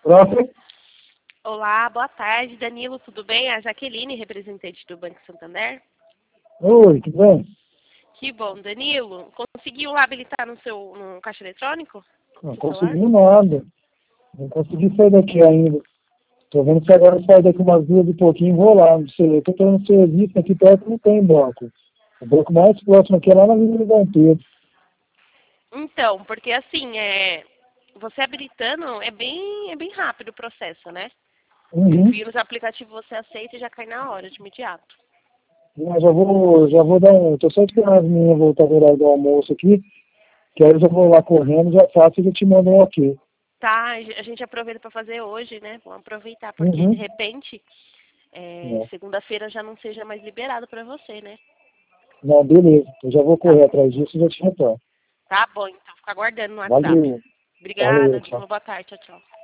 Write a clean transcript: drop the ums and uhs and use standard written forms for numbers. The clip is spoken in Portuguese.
Próximo. Olá, boa tarde, Danilo, tudo bem? A Jaqueline, representante do Banco Santander. Oi, tudo bem? Que bom, Danilo. Conseguiu habilitar no caixa eletrônico? Não No celular? consegui nada. Não consegui sair daqui ainda. Tô vendo se agora sai daqui umas 2 e pouquinho e vou lá. Não sei, eu tô tendo um serviço aqui perto, não tem banco. O banco mais próximo aqui é lá na Avenida Dom Pedro. Então, porque assim, você habilitando é bem rápido o processo, né? Uhum. Via nos aplicativos você aceita e já cai na hora, de imediato. Eu já vou dar um. Tô só esperando as meninas voltar do horário do almoço aqui, que aí eu já vou lá correndo, já faço e já te mando um ok. Tá, a gente aproveita para fazer hoje, né? Vamos aproveitar, porque de Uhum. repente, É. segunda-feira já não seja mais liberado para você, né? Não, beleza. Eu já vou Tá correr bom. atrás disso e já te retorno. Tá bom, então. Fica aguardando no WhatsApp. Valeu. Obrigada, Valeu, tchau. uma boa tarde, tchau, tchau.